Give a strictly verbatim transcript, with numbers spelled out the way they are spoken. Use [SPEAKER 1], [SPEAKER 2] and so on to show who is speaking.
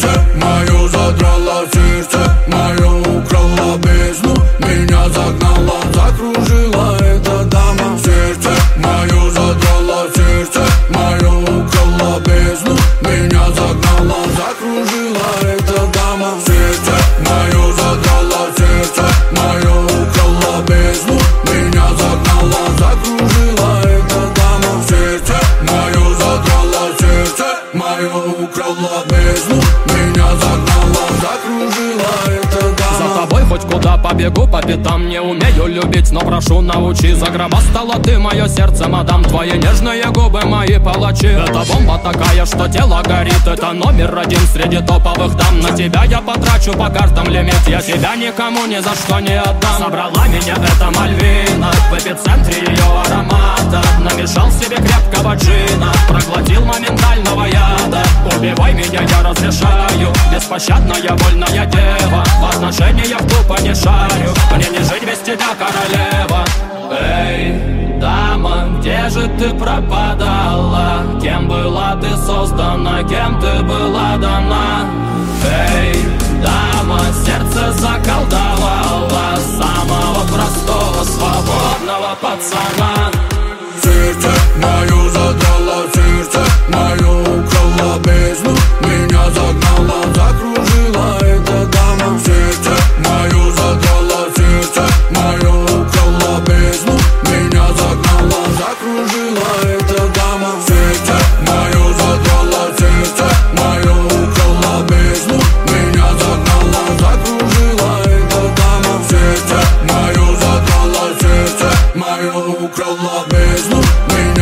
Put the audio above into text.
[SPEAKER 1] Сердце мое задрало, сердце мое украла бездну. Меня загнала, закружила эта дама. Сердце мое задрало, сердце мое украла бездну. Меня загнала, закружила эта дама. Сердце мое задрало, сердце мое украла бездну. Меня загнала, закружила эта дама. Сердце мое задрало, сердце мое украла бездну. Меня загнала, закружила эта дама.
[SPEAKER 2] За тобой хоть куда побегу по пятам. Не умею любить, но прошу, научи. Загробастала ты мое сердце, мадам. Твои нежные губы, мои палачи. Это бомба такая, что тело горит. Это номер один среди топовых дам. На тебя я потрачу по картам лимит. Я тебя никому ни за что не отдам. Собрала меня эта Мальвина в эпицентре ее аромата. Намешал себе крепкого джина, проглотил моментального яда. Убивай меня, я разрешаю. Беспощадная, вольная дева. В отношениях тупо не шарю. Мне не жить без тебя, королева. Эй, дама, где же ты пропадала? Кем была ты создана, кем ты была дана? Эй, дама, сердце заколдовала самого простого, свободного пацана.
[SPEAKER 1] Сердце мое задрало, сердце мое украла бездну. Меня загнала, закружила эта дама. Сердце мое задрало, сердце мое украла бездну. Меня загнала, закружила эта дама. Сердце мое задрало, сердце мое украла бездну. Меня загнала, закружила эта дама. Сердце мое задрало, сердце мое украла бездну. Меня